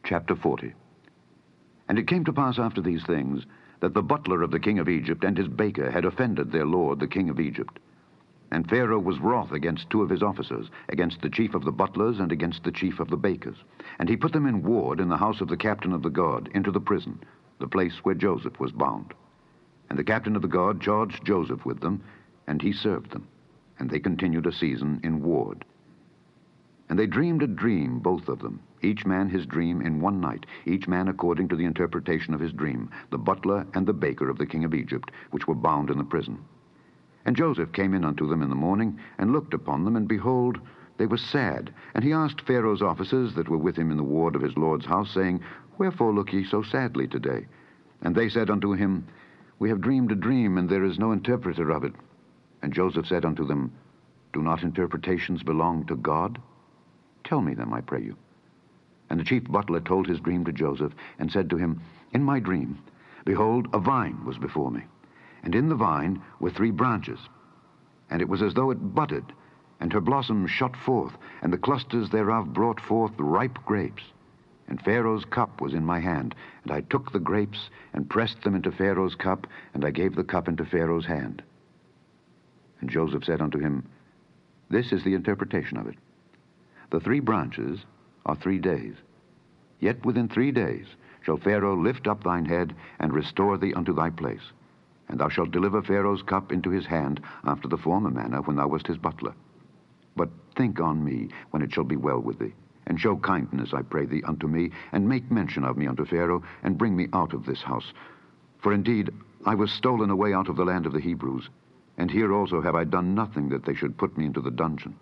Chapter 40. And it came to pass after these things, that the butler of the king of Egypt and his baker had offended their lord the king of Egypt. And Pharaoh was wroth against two of his officers, against the chief of the butlers and against the chief of the bakers. And he put them in ward in the house of the captain of the guard, into the prison, the place where Joseph was bound. And the captain of the guard charged Joseph with them, and he served them. And they continued a season in ward. And they dreamed a dream, both of them, each man his dream in one night, each man according to the interpretation of his dream, the butler and the baker of the king of Egypt, which were bound in the prison. And Joseph came in unto them in the morning, and looked upon them, and behold, they were sad. And he asked Pharaoh's officers that were with him in the ward of his lord's house, saying, Wherefore look ye so sadly today? And they said unto him, We have dreamed a dream, and there is no interpreter of it. And Joseph said unto them, Do not interpretations belong to God? Tell me them, I pray you. And the chief butler told his dream to Joseph, and said to him, In my dream, behold, a vine was before me, and in the vine were 3 branches. And it was as though it budded, and her blossoms shot forth, and the clusters thereof brought forth ripe grapes. And Pharaoh's cup was in my hand, and I took the grapes, and pressed them into Pharaoh's cup, and I gave the cup into Pharaoh's hand. And Joseph said unto him, This is the interpretation of it. The 3 branches are 3 days. Yet within 3 days shall Pharaoh lift up thine head, and restore thee unto thy place. And thou shalt deliver Pharaoh's cup into his hand, after the former manner when thou wast his butler. But think on me when it shall be well with thee, and show kindness, I pray thee, unto me, and make mention of me unto Pharaoh, and bring me out of this house. For indeed I was stolen away out of the land of the Hebrews, and here also have I done nothing that they should put me into the dungeon.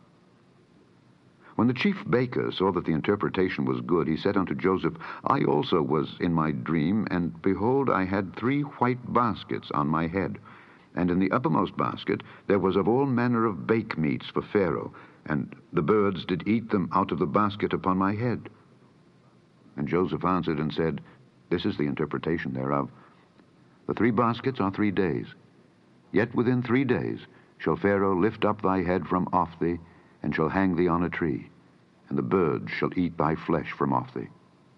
When the chief baker saw that the interpretation was good, he said unto Joseph, I also was in my dream, and behold, I had 3 white baskets on my head. And in the uppermost basket there was of all manner of bake meats for Pharaoh, and the birds did eat them out of the basket upon my head. And Joseph answered and said, This is the interpretation thereof. The 3 baskets are 3 days. Yet within 3 days shall Pharaoh lift up thy head from off thee, and shall hang thee on a tree, and the birds shall eat thy flesh from off thee.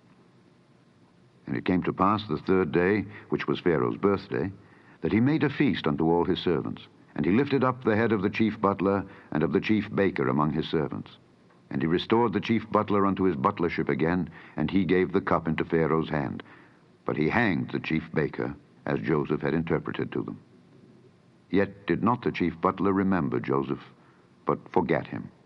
And it came to pass the 3rd day, which was Pharaoh's birthday, that he made a feast unto all his servants. And he lifted up the head of the chief butler and of the chief baker among his servants. And he restored the chief butler unto his butlership again, and he gave the cup into Pharaoh's hand. But he hanged the chief baker, as Joseph had interpreted to them. Yet did not the chief butler remember Joseph, but forgat him.